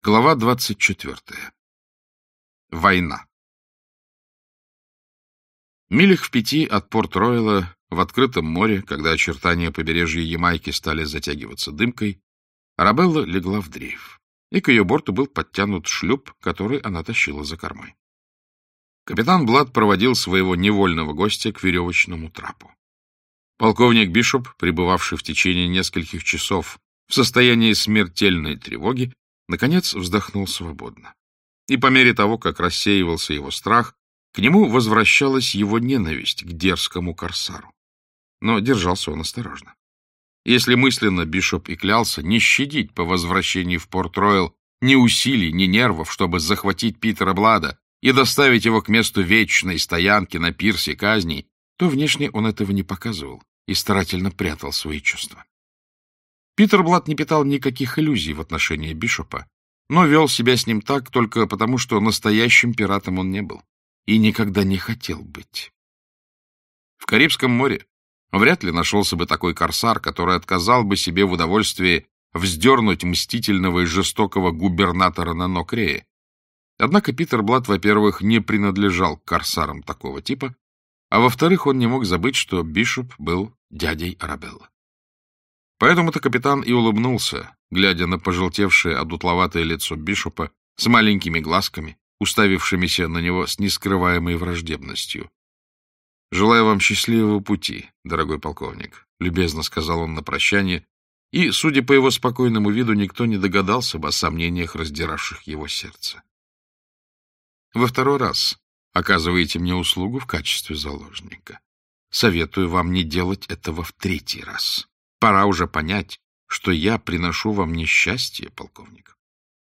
Глава 24. Война. Милях в 5 от Порт-Ройла, в открытом море, когда очертания побережья Ямайки стали затягиваться дымкой, Арабелла легла в дрейф, и к ее борту был подтянут шлюп, который она тащила за кормой. Капитан Блад проводил своего невольного гостя к веревочному трапу. Полковник Бишоп, пребывавший в течение нескольких часов в состоянии смертельной тревоги, наконец вздохнул свободно. И по мере того, как рассеивался его страх, к нему возвращалась его ненависть к дерзкому корсару. Но держался он осторожно. Если мысленно Бишоп и клялся не щадить по возвращении в Порт-Ройл ни усилий, ни нервов, чтобы захватить Питера Блада и доставить его к месту вечной стоянки на пирсе казней, то внешне он этого не показывал и старательно прятал свои чувства. Питер Блад не питал никаких иллюзий в отношении Бишопа, но вел себя с ним так только потому, что настоящим пиратом он не был и никогда не хотел быть. В Карибском море вряд ли нашелся бы такой корсар, который отказал бы себе в удовольствии вздернуть мстительного и жестокого губернатора на ног Рея. Однако Питер Блад, во-первых, не принадлежал к корсарам такого типа, а во-вторых, он не мог забыть, что Бишоп был дядей Арабеллы. Поэтому-то капитан и улыбнулся, глядя на пожелтевшее одутловатое лицо Бишопа с маленькими глазками, уставившимися на него с нескрываемой враждебностью. — Желаю вам счастливого пути, дорогой полковник, — любезно сказал он на прощание, и, судя по его спокойному виду, никто не догадался бы о сомнениях, раздиравших его сердце. — Во второй раз оказываете мне услугу в качестве заложника. Советую вам не делать этого в третий раз. Пора уже понять, что я приношу вам несчастье, полковник.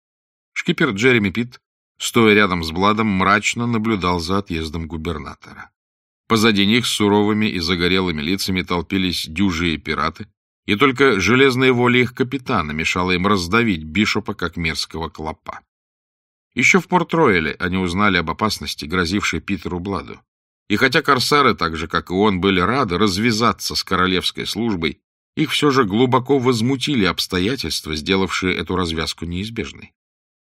Шкипер Джереми Питт, стоя рядом с Бладом, мрачно наблюдал за отъездом губернатора. Позади них с суровыми и загорелыми лицами толпились дюжие пираты, и только железная воля их капитана мешала им раздавить Бишопа, как мерзкого клопа. Еще в Порт-Ройле они узнали об опасности, грозившей Питеру Бладу. И хотя корсары, так же, как и он, были рады развязаться с королевской службой, их все же глубоко возмутили обстоятельства, сделавшие эту развязку неизбежной.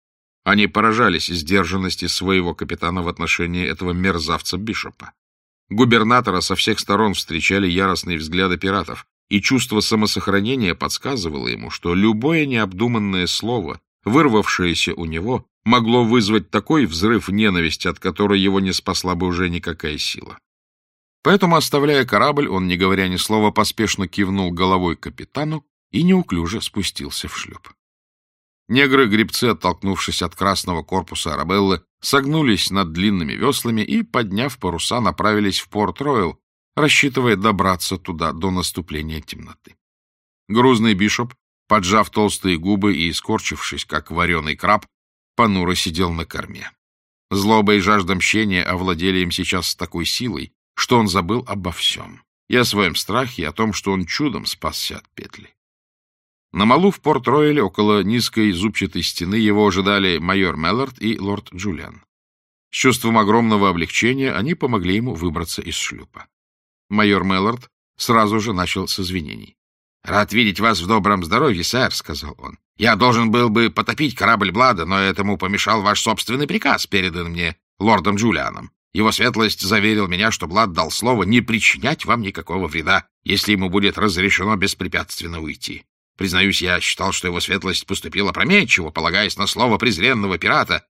Они поражались сдержанности своего капитана в отношении этого мерзавца Бишопа. Губернатора со всех сторон встречали яростные взгляды пиратов, и чувство самосохранения подсказывало ему, что любое необдуманное слово, вырвавшееся у него, могло вызвать такой взрыв ненависти, от которой его не спасла бы уже никакая сила. Поэтому, оставляя корабль, он, не говоря ни слова, поспешно кивнул головой капитану и неуклюже спустился в шлюп. Негры-гребцы, оттолкнувшись от красного корпуса Арабеллы, согнулись над длинными веслами и, подняв паруса, направились в Порт-Ройл, рассчитывая добраться туда до наступления темноты. Грузный Бишоп, поджав толстые губы и скорчившись, как вареный краб, понуро сидел на корме. Злоба и жажда мщения овладели им сейчас с такой силой, что он забыл обо всем, и о своем страхе, и о том, что он чудом спасся от петли. На малу в Порт-Ройле около низкой зубчатой стены его ожидали майор Меллард и лорд Джулиан. С чувством огромного облегчения они помогли ему выбраться из шлюпа. Майор Меллард сразу же начал с извинений. — Рад видеть вас в добром здоровье, сэр, — сказал он. — Я должен был бы потопить корабль Блада, но этому помешал ваш собственный приказ, передан мне лордом Джулианом. Его светлость заверил меня, что Блад дал слово не причинять вам никакого вреда, если ему будет разрешено беспрепятственно уйти. Признаюсь, я считал, что его светлость поступила опрометчиво, полагаясь на слово презренного пирата.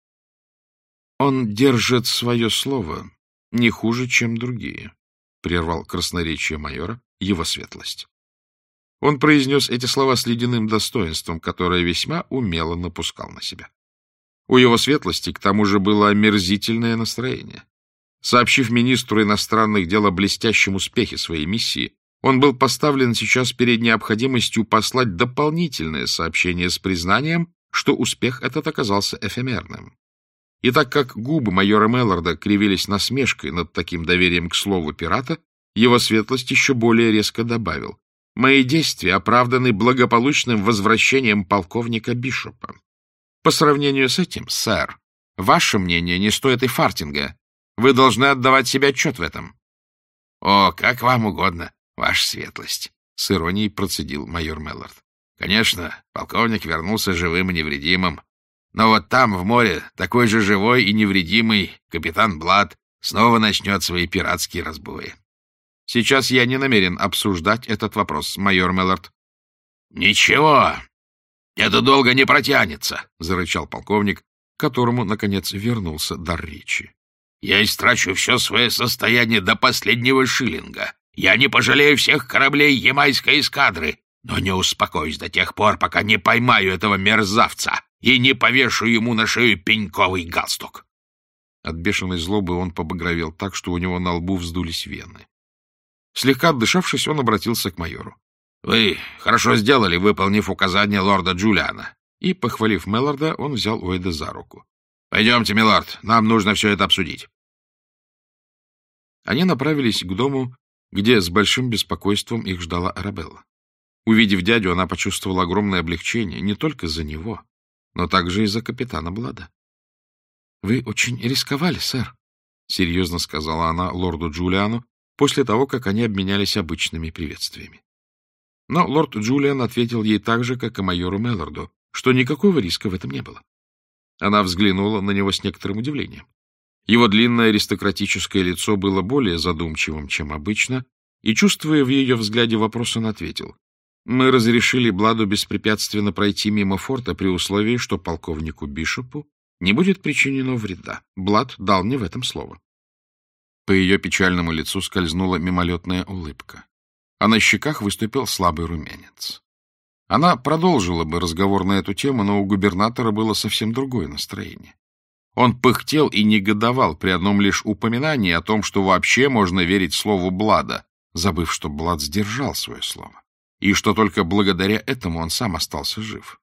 — Он держит свое слово не хуже, чем другие, — прервал красноречие майора его светлость. Он произнес эти слова с ледяным достоинством, которое весьма умело напускал на себя. У его светлости, к тому же, было омерзительное настроение. Сообщив министру иностранных дел о блестящем успехе своей миссии, он был поставлен сейчас перед необходимостью послать дополнительное сообщение с признанием, что успех этот оказался эфемерным. И так как губы майора Мелларда кривились насмешкой над таким доверием к слову пирата, его светлость еще более резко добавил: «Мои действия оправданы благополучным возвращением полковника Бишопа. По сравнению с этим, сэр, ваше мнение не стоит и фартинга. Вы должны отдавать себе отчет в этом». — О, как вам угодно, ваша светлость, — с иронией процедил майор Меллард. — Конечно, полковник вернулся живым и невредимым, Но вот там, в море, такой же живой и невредимый капитан Блад снова начнет свои пиратские разбои. Сейчас я не намерен обсуждать этот вопрос, майор Меллард. — Ничего, это долго не протянется, — зарычал полковник, к которому, наконец, вернулся дар речи. — Я истрачу все свое состояние до последнего шиллинга. Я не пожалею всех кораблей ямайской эскадры, но не успокоюсь до тех пор, пока не поймаю этого мерзавца и не повешу ему на шею пеньковый галстук. От бешеной злобы он побагровел так, что у него на лбу вздулись вены. Слегка отдышавшись, он обратился к майору. — Вы хорошо сделали, выполнив указание лорда Джулиана. И, похвалив Мелларда, он взял Уэйда за руку. — Пойдемте, милорд, нам нужно все это обсудить. Они направились к дому, где с большим беспокойством их ждала Арабелла. Увидев дядю, она почувствовала огромное облегчение не только за него, но также и за капитана Блада. — Вы очень рисковали, сэр, — серьезно сказала она лорду Джулиану после того, как они обменялись обычными приветствиями. Но лорд Джулиан ответил ей так же, как и майору Мелларду, что никакого риска в этом не было. Она взглянула на него с некоторым удивлением. Его длинное аристократическое лицо было более задумчивым, чем обычно, и, чувствуя в ее взгляде вопрос, он ответил: «Мы разрешили Бладу беспрепятственно пройти мимо форта при условии, что полковнику Бишопу не будет причинено вреда. Блад дал мне в этом слово». По ее печальному лицу скользнула мимолетная улыбка, а на щеках выступил слабый румянец. Она продолжила бы разговор на эту тему, но у губернатора было совсем другое настроение. Он пыхтел и негодовал при одном лишь упоминании о том, что вообще можно верить слову Блада, забыв, что Блад сдержал свое слово, и что только благодаря этому он сам остался жив.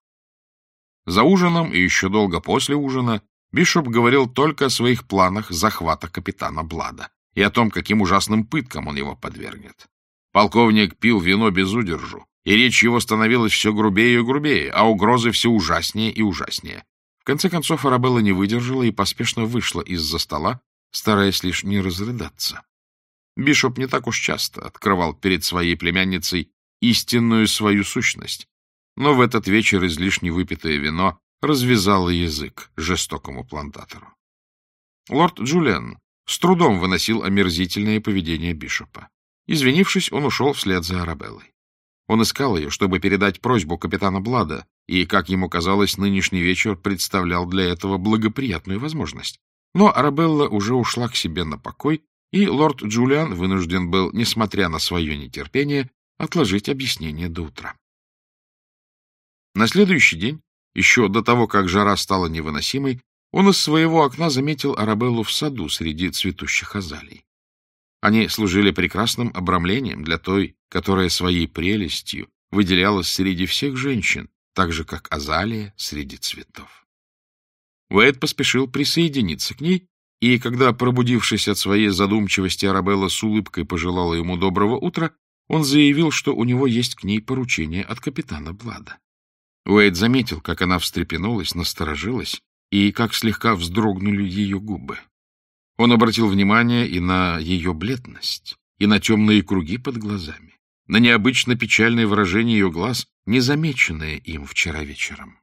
За ужином и еще долго после ужина Бишоп говорил только о своих планах захвата капитана Блада и о том, каким ужасным пыткам он его подвергнет. Полковник пил вино без удержу, и речь его становилась все грубее и грубее, а угрозы все ужаснее и ужаснее. В конце концов Арабелла не выдержала и поспешно вышла из-за стола, стараясь лишь не разрыдаться. Бишоп не так уж часто открывал перед своей племянницей истинную свою сущность, но в этот вечер излишне выпитое вино развязало язык жестокому плантатору. Лорд Джулиан с трудом выносил омерзительное поведение Бишопа. Извинившись, он ушел вслед за Арабеллой. Он искал ее, чтобы передать просьбу капитана Блада, и, как ему казалось, нынешний вечер представлял для этого благоприятную возможность. Но Арабелла уже ушла к себе на покой, и лорд Джулиан вынужден был, несмотря на свое нетерпение, отложить объяснение до утра. На следующий день, еще до того, как жара стала невыносимой, он из своего окна заметил Арабеллу в саду среди цветущих азалий. Они служили прекрасным обрамлением для той, которая своей прелестью выделялась среди всех женщин, так же, как азалия среди цветов. Уэйд поспешил присоединиться к ней, и когда, пробудившись от своей задумчивости, Арабелла с улыбкой пожелала ему доброго утра, он заявил, что у него есть к ней поручение от капитана Блада. Уэйд заметил, как она встрепенулась, насторожилась, и как слегка вздрогнули ее губы. Он обратил внимание и на ее бледность, и на темные круги под глазами, на необычно печальное выражение ее глаз, незамеченное им вчера вечером.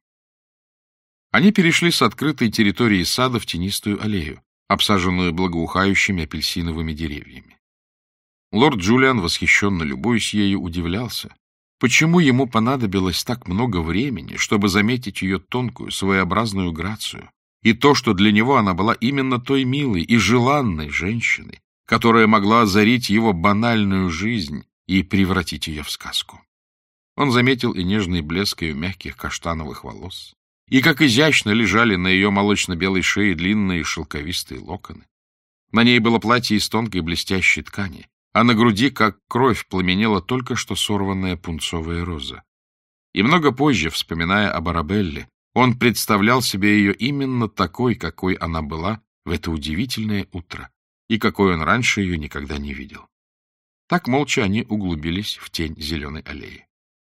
Они перешли с открытой территории сада в тенистую аллею, обсаженную благоухающими апельсиновыми деревьями. Лорд Джулиан, восхищенно любуясь ею, удивлялся, почему ему понадобилось так много времени, чтобы заметить ее тонкую, своеобразную грацию, и то, что для него она была именно той милой и желанной женщиной, которая могла озарить его банальную жизнь и превратить ее в сказку. Он заметил и нежный блеск ее мягких каштановых волос, и как изящно лежали на ее молочно-белой шее длинные шелковистые локоны. На ней было платье из тонкой блестящей ткани, а на груди, как кровь, пламенела только что сорванная пунцовая роза. И много позже, вспоминая об Арабелле, он представлял себе ее именно такой, какой она была в это удивительное утро, и какой он раньше ее никогда не видел. Так молча они углубились в тень зеленой аллеи.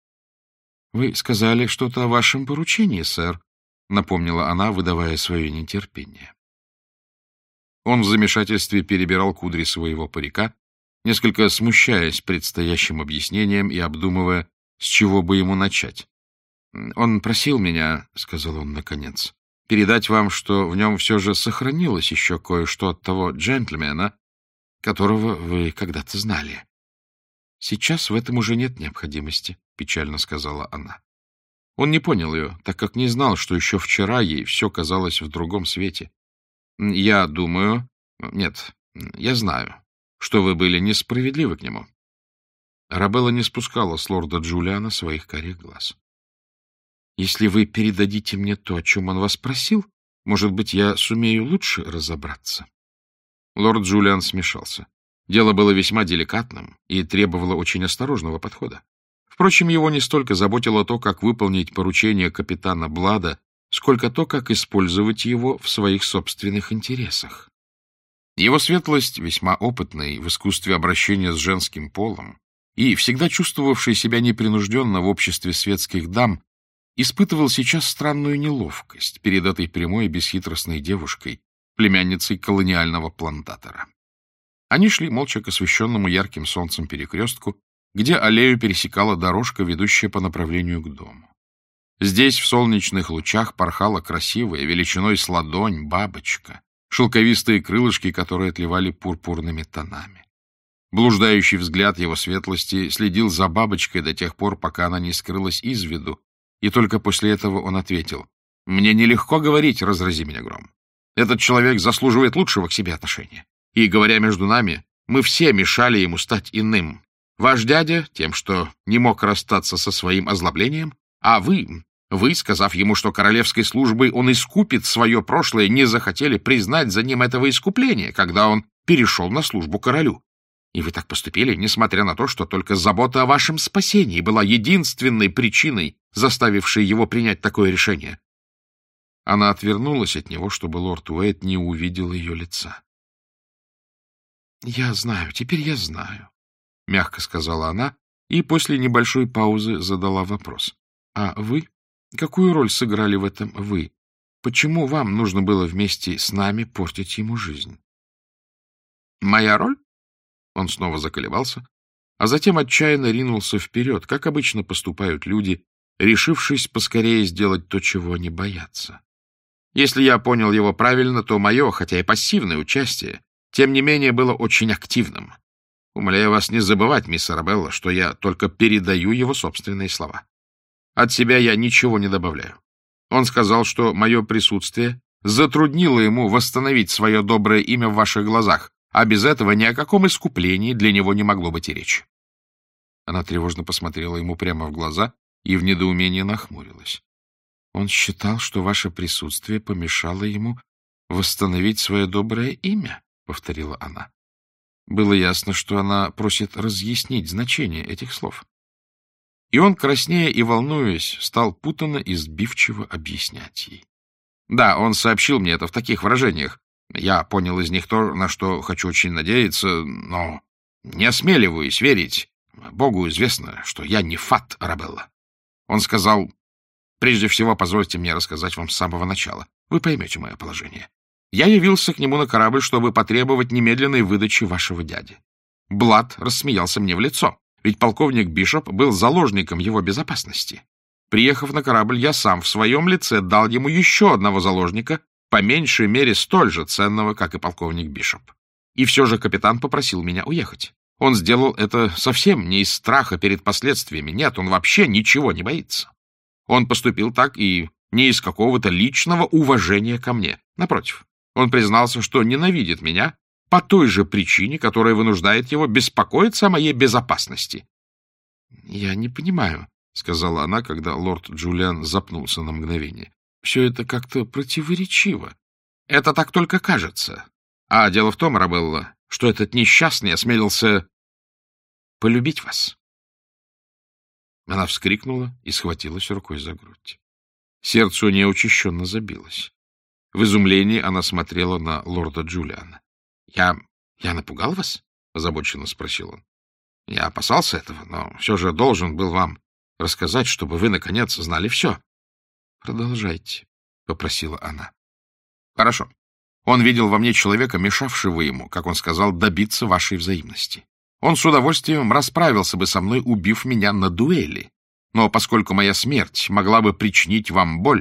— Вы сказали что-то о вашем поручении, сэр, — напомнила она, выдавая свое нетерпение. Он в замешательстве перебирал кудри своего парика, несколько смущаясь предстоящим объяснением и обдумывая, с чего бы ему начать. — Он просил меня, — сказал он наконец, — передать вам, что в нем все же сохранилось еще кое-что от того джентльмена, которого вы когда-то знали. Сейчас в этом уже нет необходимости, — печально сказала она. Он не понял ее, так как не знал, что еще вчера ей все казалось в другом свете. Я думаю... Нет, я знаю, что вы были несправедливы к нему. Арабелла не спускала с лорда Джулиана своих карих глаз. Если вы передадите мне то, о чем он вас просил, может быть, я сумею лучше разобраться. Лорд Джулиан смешался. Дело было весьма деликатным и требовало очень осторожного подхода. Впрочем, его не столько заботило то, как выполнить поручение капитана Блада, сколько то, как использовать его в своих собственных интересах. Его светлость, весьма опытный в искусстве обращения с женским полом и всегда чувствовавший себя непринужденно в обществе светских дам, испытывал сейчас странную неловкость перед этой прямой и бесхитростной девушкой, племянницей колониального плантатора. Они шли молча к освещенному ярким солнцем перекрестку, где аллею пересекала дорожка, ведущая по направлению к дому. Здесь в солнечных лучах порхала красивая, величиной с ладонь, бабочка, шелковистые крылышки, которые отливали пурпурными тонами. Блуждающий взгляд его светлости следил за бабочкой до тех пор, пока она не скрылась из виду, и только после этого он ответил: «Мне нелегко говорить, разрази меня гром. Этот человек заслуживает лучшего к себе отношения. И, говоря между нами, мы все мешали ему стать иным. Ваш дядя тем, что не мог расстаться со своим озлоблением, а вы, сказав ему, что королевской службой он искупит свое прошлое, не захотели признать за ним этого искупления, когда он перешел на службу королю. И вы так поступили, несмотря на то, что только забота о вашем спасении была единственной причиной, заставившей его принять такое решение». Она отвернулась от него, чтобы лорд Уэйд не увидел ее лица. «Я знаю, теперь я знаю», — мягко сказала она, и после небольшой паузы задала вопрос. «А вы? Какую роль сыграли в этом вы? Почему вам нужно было вместе с нами портить ему жизнь?» «Моя роль?» Он снова заколебался, а затем отчаянно ринулся вперед, как обычно поступают люди, решившись поскорее сделать то, чего они боятся. Если я понял его правильно, то мое, хотя и пассивное участие, тем не менее, было очень активным. Умоляю вас не забывать, мисс Арабелла, что я только передаю его собственные слова. От себя я ничего не добавляю. Он сказал, что мое присутствие затруднило ему восстановить свое доброе имя в ваших глазах, а без этого ни о каком искуплении для него не могло быть и речи. Она тревожно посмотрела ему прямо в глаза и в недоумении нахмурилась. Он считал, что ваше присутствие помешало ему восстановить свое доброе имя, — повторила она. Было ясно, что она просит разъяснить значение этих слов. И он, краснея и волнуясь, стал путанно и сбивчиво объяснять ей. Да, он сообщил мне это в таких выражениях. Я понял из них то, на что хочу очень надеяться, но не осмеливаюсь верить. Богу известно, что я не фат Арабелла. Он сказал: «Прежде всего, позвольте мне рассказать вам с самого начала. Вы поймете мое положение. Я явился к нему на корабль, чтобы потребовать немедленной выдачи вашего дяди. Блад рассмеялся мне в лицо, ведь полковник Бишоп был заложником его безопасности. Приехав на корабль, я сам в своем лице дал ему еще одного заложника, по меньшей мере столь же ценного, как и полковник Бишоп. И все же капитан попросил меня уехать. Он сделал это совсем не из страха перед последствиями. Нет, он вообще ничего не боится. Он поступил так и не из какого-то личного уважения ко мне. Напротив, он признался, что ненавидит меня по той же причине, которая вынуждает его беспокоиться о моей безопасности. — Я не понимаю, — сказала она, когда лорд Джулиан запнулся на мгновение. — Все это как-то противоречиво. Это так только кажется. А дело в том, Арабелла, что этот несчастный осмелился полюбить вас. Она вскрикнула и схватилась рукой за грудь. Сердце у нее учащенно забилось. В изумлении она смотрела на лорда Джулиана. — Я напугал вас? — озабоченно спросил он. — Я опасался этого, но все же должен был вам рассказать, чтобы вы, наконец, знали все. — Продолжайте, — попросила она. — Хорошо. Он видел во мне человека, мешавшего ему, как он сказал, добиться вашей взаимности. Он с удовольствием расправился бы со мной, убив меня на дуэли. Но поскольку моя смерть могла бы причинить вам боль,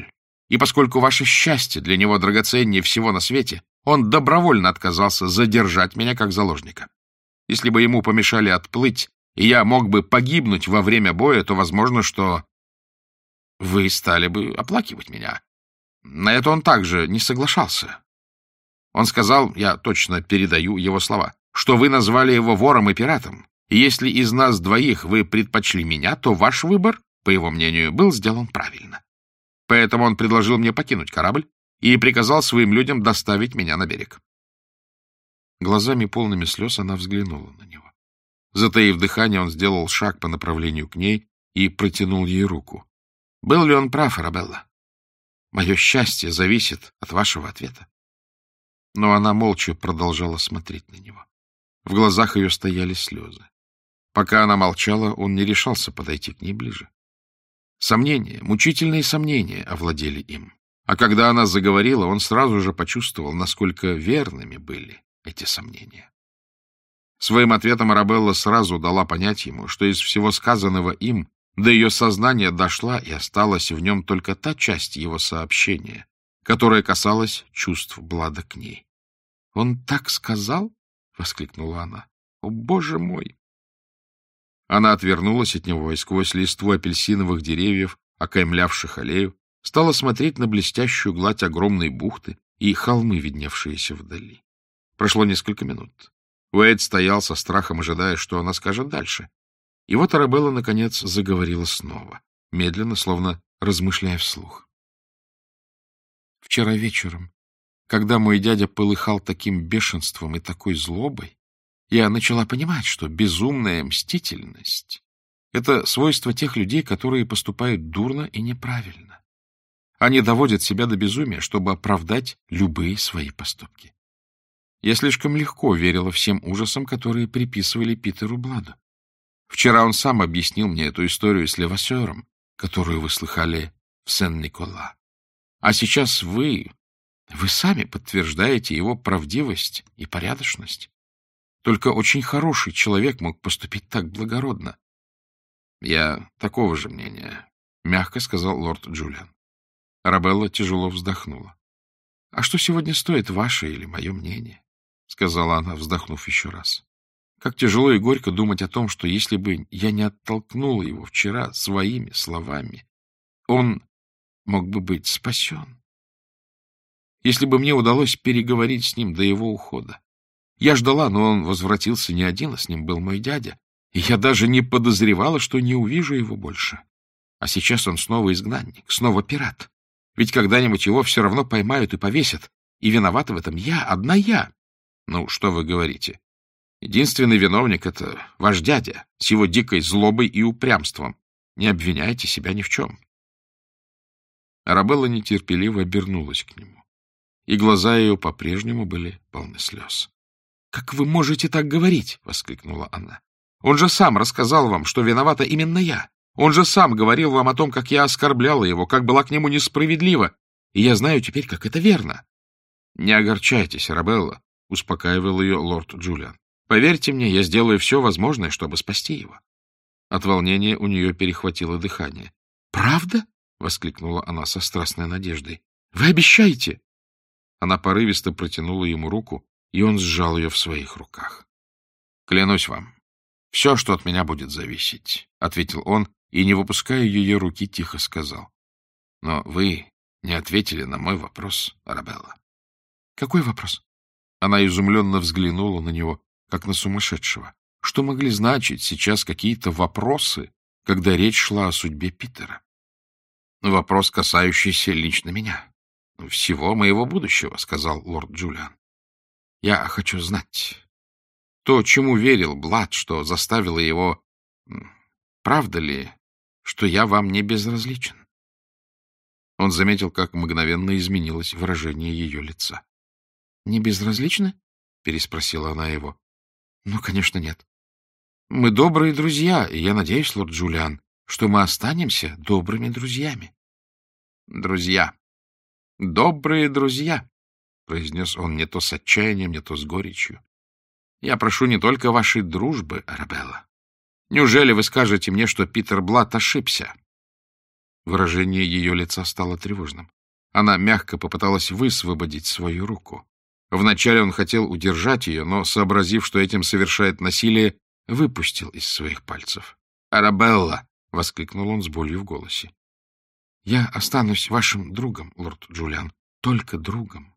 И поскольку ваше счастье для него драгоценнее всего на свете, он добровольно отказался задержать меня как заложника. Если бы ему помешали отплыть, и я мог бы погибнуть во время боя, то возможно, что вы стали бы оплакивать меня. На это он также не соглашался. Он сказал, я точно передаю его слова, что вы назвали его вором и пиратом, и если из нас двоих вы предпочли меня, то ваш выбор, по его мнению, был сделан правильно. Поэтому он предложил мне покинуть корабль и приказал своим людям доставить меня на берег. Глазами полными слез она взглянула на него. Затаив дыхание, он сделал шаг по направлению к ней и протянул ей руку. Был ли он прав, Арабелла? Мое счастье зависит от вашего ответа. Но она молча продолжала смотреть на него. В глазах ее стояли слезы. Пока она молчала, он не решался подойти к ней ближе. Сомнения, мучительные сомнения овладели им. А когда она заговорила, он сразу же почувствовал, насколько верными были эти сомнения. Своим ответом Арабелла сразу дала понять ему, что из всего сказанного им до ее сознания дошла и осталась в нем только та часть его сообщения, которая касалась чувств Блада к ней. — Он так сказал? — воскликнула она. — О, Боже мой! Она отвернулась от него и сквозь листву апельсиновых деревьев, окаймлявших аллею, стала смотреть на блестящую гладь огромной бухты и холмы, видневшиеся вдали. Прошло несколько минут. Уэйд стоял со страхом, ожидая, что она скажет дальше. И вот Арабелла, наконец, заговорила снова, медленно, словно размышляя вслух. Вчера вечером, когда мой дядя полыхал таким бешенством и такой злобой, я начала понимать, что безумная мстительность — это свойство тех людей, которые поступают дурно и неправильно. Они доводят себя до безумия, чтобы оправдать любые свои поступки. Я слишком легко верила всем ужасам, которые приписывали Питеру Бладу. Вчера он сам объяснил мне эту историю с Левассером, которую вы слыхали в Сен-Никола. А сейчас вы сами подтверждаете его правдивость и порядочность. Только очень хороший человек мог поступить так благородно. — Я такого же мнения, — мягко сказал лорд Джулиан. Арабелла тяжело вздохнула. — А что сегодня стоит ваше или мое мнение? — сказала она, вздохнув еще раз. Как тяжело и горько думать о том, что если бы я не оттолкнула его вчера своими словами, он мог бы быть спасен. Если бы мне удалось переговорить с ним до его ухода. Я ждала, но он возвратился не один, а с ним был мой дядя, и я даже не подозревала, что не увижу его больше. А сейчас он снова изгнанник, снова пират. Ведь когда-нибудь его все равно поймают и повесят, и виновата в этом я, одна я. Ну, что вы говорите? Единственный виновник — это ваш дядя с его дикой злобой и упрямством. Не обвиняйте себя ни в чем. Арабелла нетерпеливо обернулась к нему, и глаза ее по-прежнему были полны слез. — Как вы можете так говорить? — воскликнула она. — Он же сам рассказал вам, что виновата именно я. Он же сам говорил вам о том, как я оскорбляла его, как была к нему несправедлива, и я знаю теперь, как это верно. — Не огорчайтесь, Арабелла, — успокаивал ее лорд Джулиан. — Поверьте мне, я сделаю все возможное, чтобы спасти его. От волнения у нее перехватило дыхание. — Правда? — воскликнула она со страстной надеждой. — Вы обещаете? Она порывисто протянула ему руку, и он сжал ее в своих руках. — Клянусь вам, все, что от меня будет зависеть, — ответил он, и, не выпуская ее руки, тихо сказал. — Но вы не ответили на мой вопрос, Арабелла. — Какой вопрос? Она изумленно взглянула на него, как на сумасшедшего. Что могли значить сейчас какие-то вопросы, когда речь шла о судьбе Питера? — Вопрос, касающийся лично меня. — Всего моего будущего, — сказал лорд Джулиан. — Я хочу знать. То, чему верил Блад, что заставило его... Правда ли, что я вам не безразличен? Он заметил, как мгновенно изменилось выражение ее лица. — Не безразличны? — переспросила она его. — Ну, конечно, нет. Мы добрые друзья, и я надеюсь, лорд Джулиан, что мы останемся добрыми друзьями. — Друзья. Добрые друзья, — произнес он не то с отчаянием, не то с горечью. — Я прошу не только вашей дружбы, Арабелла. Неужели вы скажете мне, что Питер Блад ошибся? Выражение ее лица стало тревожным. Она мягко попыталась высвободить свою руку. Вначале он хотел удержать ее, но, сообразив, что этим совершает насилие, выпустил из своих пальцев. «Арабелла!» — воскликнул он с болью в голосе. «Я останусь вашим другом, лорд Джулиан, только другом».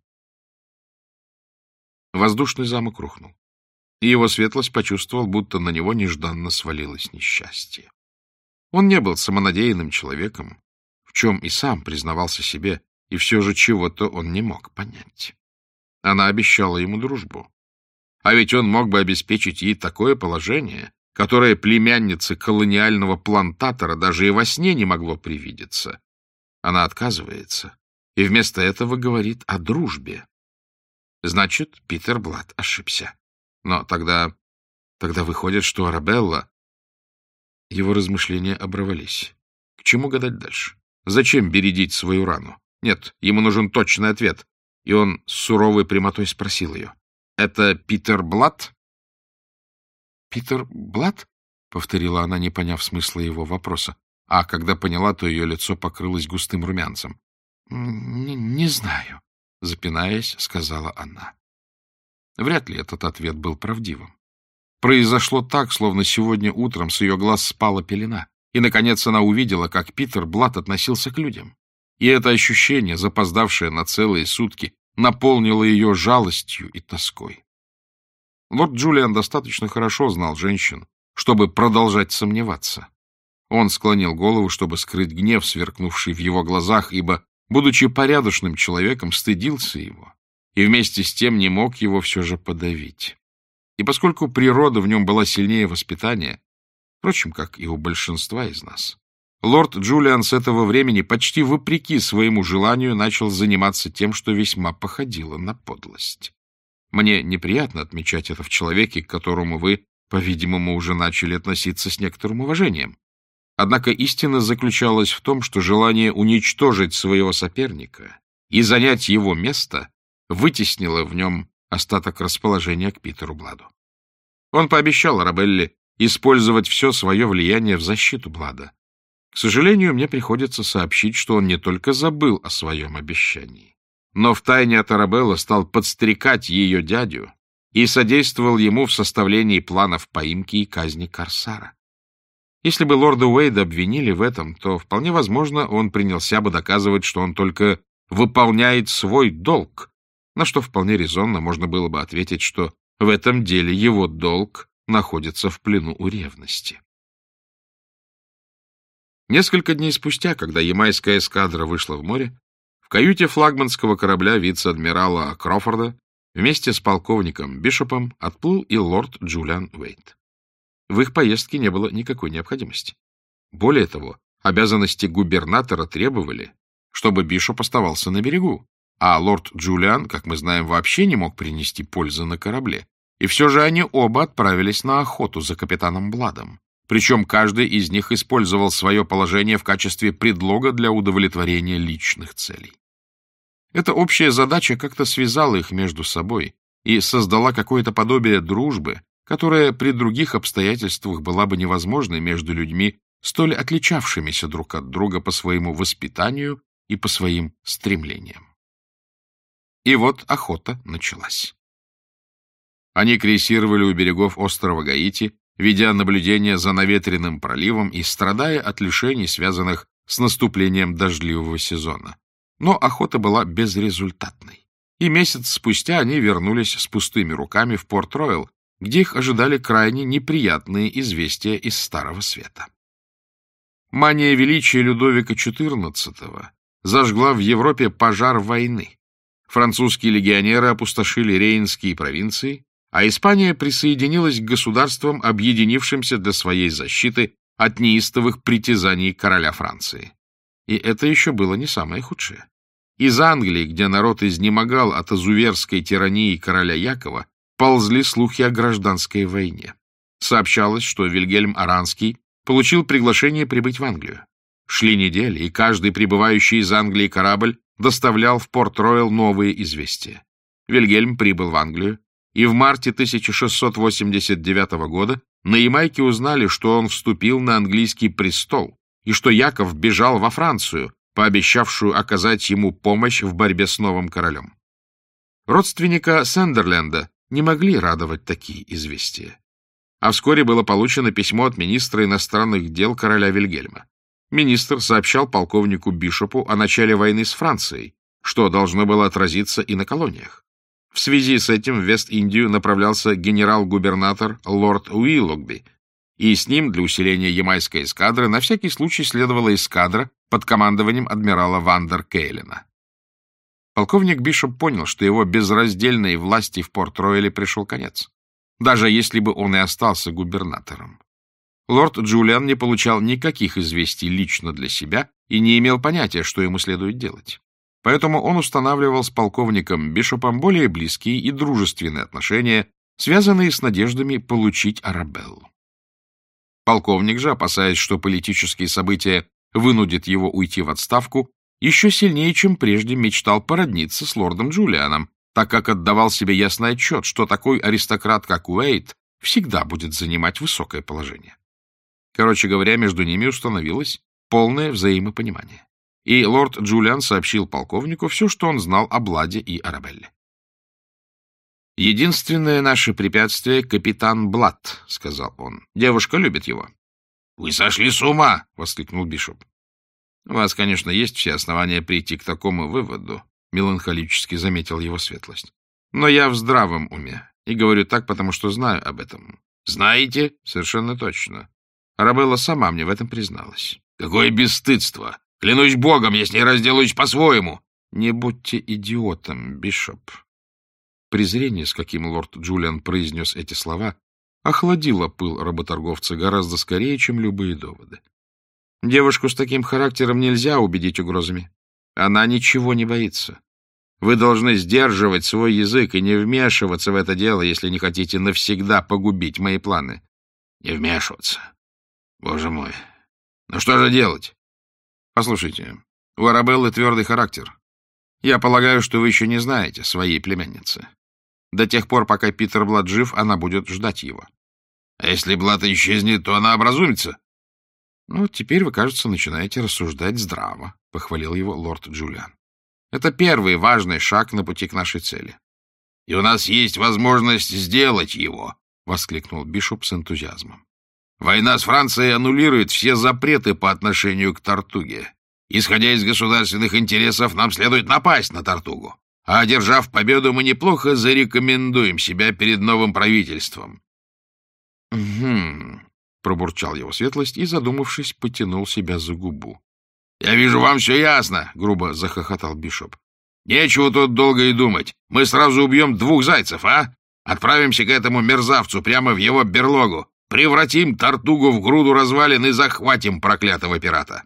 Воздушный замок рухнул, и его светлость почувствовал, будто на него нежданно свалилось несчастье. Он не был самонадеянным человеком, в чем и сам признавался себе, и все же чего-то он не мог понять. Она обещала ему дружбу. А ведь он мог бы обеспечить ей такое положение, которое племяннице колониального плантатора даже и во сне не могло привидеться. Она отказывается и вместо этого говорит о дружбе. Значит, Питер Блад ошибся. Но тогда выходит, что Арабелла... Его размышления оборвались. К чему гадать дальше? Зачем бередить свою рану? Нет, ему нужен точный ответ. И он с суровой прямотой спросил ее. — Это Питер Блад? — Питер Блад? — повторила она, не поняв смысла его вопроса. А когда поняла, то ее лицо покрылось густым румянцем. — Не знаю, — запинаясь, сказала она. Вряд ли этот ответ был правдивым. Произошло так, словно сегодня утром с ее глаз спала пелена, и, наконец, она увидела, как Питер Блад относился к людям. И это ощущение, запоздавшее на целые сутки, наполнило ее жалостью и тоской. Лорд Джулиан достаточно хорошо знал женщин, чтобы продолжать сомневаться. Он склонил голову, чтобы скрыть гнев, сверкнувший в его глазах, ибо, будучи порядочным человеком, стыдился его, и вместе с тем не мог его все же подавить. И поскольку природа в нем была сильнее воспитания, впрочем, как и у большинства из нас, лорд Джулиан с этого времени почти вопреки своему желанию начал заниматься тем, что весьма походило на подлость. Мне неприятно отмечать это в человеке, к которому вы, по-видимому, уже начали относиться с некоторым уважением. Однако истина заключалась в том, что желание уничтожить своего соперника и занять его место вытеснило в нем остаток расположения к Питеру Бладу. Он пообещал Арабелле использовать все свое влияние в защиту Блада. К сожалению, мне приходится сообщить, что он не только забыл о своем обещании, но втайне от Арабеллы стал подстрекать ее дядю и содействовал ему в составлении планов поимки и казни Корсара. Если бы лорда Уэйда обвинили в этом, то, вполне возможно, он принялся бы доказывать, что он только выполняет свой долг, на что вполне резонно можно было бы ответить, что в этом деле его долг находится в плену у ревности. Несколько дней спустя, когда ямайская эскадра вышла в море, в каюте флагманского корабля вице-адмирала Кроуфорда вместе с полковником Бишопом отплыл и лорд Джулиан Уэйд. В их поездке не было никакой необходимости. Более того, обязанности губернатора требовали, чтобы Бишоп оставался на берегу, а лорд Джулиан, как мы знаем, вообще не мог принести пользы на корабле. И все же они оба отправились на охоту за капитаном Бладом. Причем каждый из них использовал свое положение в качестве предлога для удовлетворения личных целей. Эта общая задача как-то связала их между собой и создала какое-то подобие дружбы, которая при других обстоятельствах была бы невозможной между людьми, столь отличавшимися друг от друга по своему воспитанию и по своим стремлениям. И вот охота началась. Они крейсировали у берегов острова Гаити, ведя наблюдение за наветренным проливом и страдая от лишений, связанных с наступлением дождливого сезона. Но охота была безрезультатной. И месяц спустя они вернулись с пустыми руками в Порт-Роял, где их ожидали крайне неприятные известия из Старого Света. Мания величия Людовика XIV зажгла в Европе пожар войны. Французские легионеры опустошили рейнские провинции, а Испания присоединилась к государствам, объединившимся для своей защиты от неистовых притязаний короля Франции. И это еще было не самое худшее. Из Англии, где народ изнемогал от изуверской тирании короля Якова, ползли слухи о гражданской войне. Сообщалось, что Вильгельм Оранский получил приглашение прибыть в Англию. Шли недели, и каждый прибывающий из Англии корабль доставлял в Порт-Роял новые известия. Вильгельм прибыл в Англию, и в марте 1689 года на Ямайке узнали, что он вступил на английский престол, и что Яков бежал во Францию, пообещавшую оказать ему помощь в борьбе с новым королем. Родственника Сандерленда не могли радовать такие известия. А вскоре было получено письмо от министра иностранных дел короля Вильгельма. Министр сообщал полковнику Бишопу о начале войны с Францией, что должно было отразиться и на колониях. В связи с этим в Вест-Индию направлялся генерал-губернатор лорд Уиллогби, и с ним для усиления ямайской эскадры на всякий случай следовала эскадра под командованием адмирала Вандер Кейлена. Полковник Бишоп понял, что его безраздельной власти в Порт-Рояле пришел конец, даже если бы он и остался губернатором. Лорд Джулиан не получал никаких известий лично для себя и не имел понятия, что ему следует делать. Поэтому он устанавливал с полковником Бишопом более близкие и дружественные отношения, связанные с надеждами получить Арабеллу. Полковник же, опасаясь, что политические события вынудят его уйти в отставку, еще сильнее, чем прежде, мечтал породниться с лордом Джулианом, так как отдавал себе ясный отчет, что такой аристократ, как Уэйт, всегда будет занимать высокое положение. Короче говоря, между ними установилось полное взаимопонимание. И лорд Джулиан сообщил полковнику все, что он знал о Бладе и Арабелле. «Единственное наше препятствие — капитан Блад», — сказал он. «Девушка любит его». «Вы сошли с ума!» — воскликнул Бишоп. «У вас, конечно, есть все основания прийти к такому выводу», — меланхолически заметил его светлость. «Но я в здравом уме, и говорю так, потому что знаю об этом». «Знаете?» «Совершенно точно. Арабелла сама мне в этом призналась». «Какое бесстыдство! Клянусь богом, я с ней разделаюсь по-своему!» «Не будьте идиотом, Бишоп». Презрение, с каким лорд Джулиан произнес эти слова, охладило пыл работорговца гораздо скорее, чем любые доводы. Девушку с таким характером нельзя убедить угрозами. Она ничего не боится. Вы должны сдерживать свой язык и не вмешиваться в это дело, если не хотите навсегда погубить мои планы. Не вмешиваться. Боже мой. Ну что же делать? Послушайте, у Арабеллы твердый характер. Я полагаю, что вы еще не знаете своей племянницы. До тех пор, пока Питер Блад жив, она будет ждать его. А если Блад исчезнет, то она образумится? Ну, теперь вы, кажется, начинаете рассуждать здраво, — похвалил его лорд Джулиан. Это первый важный шаг на пути к нашей цели. — И у нас есть возможность сделать его, — воскликнул Бишоп с энтузиазмом. Война с Францией аннулирует все запреты по отношению к Тартуге. Исходя из государственных интересов, нам следует напасть на Тартугу. А одержав победу, мы неплохо зарекомендуем себя перед новым правительством. — пробурчал его светлость и, задумавшись, потянул себя за губу. — Я вижу, вам все ясно, — грубо захохотал Бишоп. — Нечего тут долго и думать. Мы сразу убьем 2 зайцев, а? Отправимся к этому мерзавцу прямо в его берлогу. Превратим Тартугу в груду развалин и захватим проклятого пирата.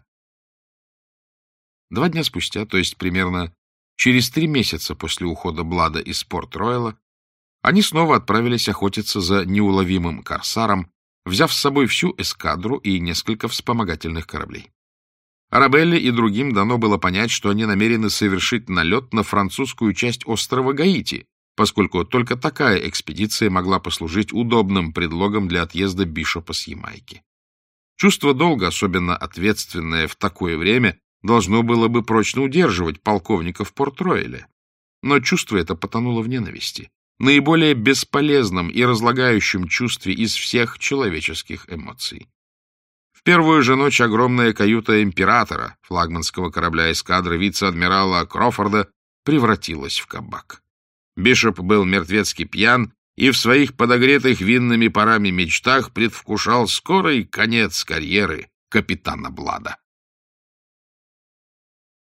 2 дня спустя, то есть примерно через 3 месяца после ухода Блада из Порт-Ройла, они снова отправились охотиться за неуловимым корсаром, взяв с собой всю эскадру и несколько вспомогательных кораблей. Арабелле и другим дано было понять, что они намерены совершить налет на французскую часть острова Гаити, поскольку только такая экспедиция могла послужить удобным предлогом для отъезда Бишопа с Ямайки. Чувство долга, особенно ответственное в такое время, должно было бы прочно удерживать полковника в Порт-Ройле. Но чувство это потонуло в ненависти, наиболее бесполезном и разлагающем чувстве из всех человеческих эмоций. В первую же ночь огромная каюта императора, флагманского корабля эскадры вице-адмирала Крофорда, превратилась в кабак. Бишоп был мертвецки пьян и в своих подогретых винными парами мечтах предвкушал скорый конец карьеры капитана Блада.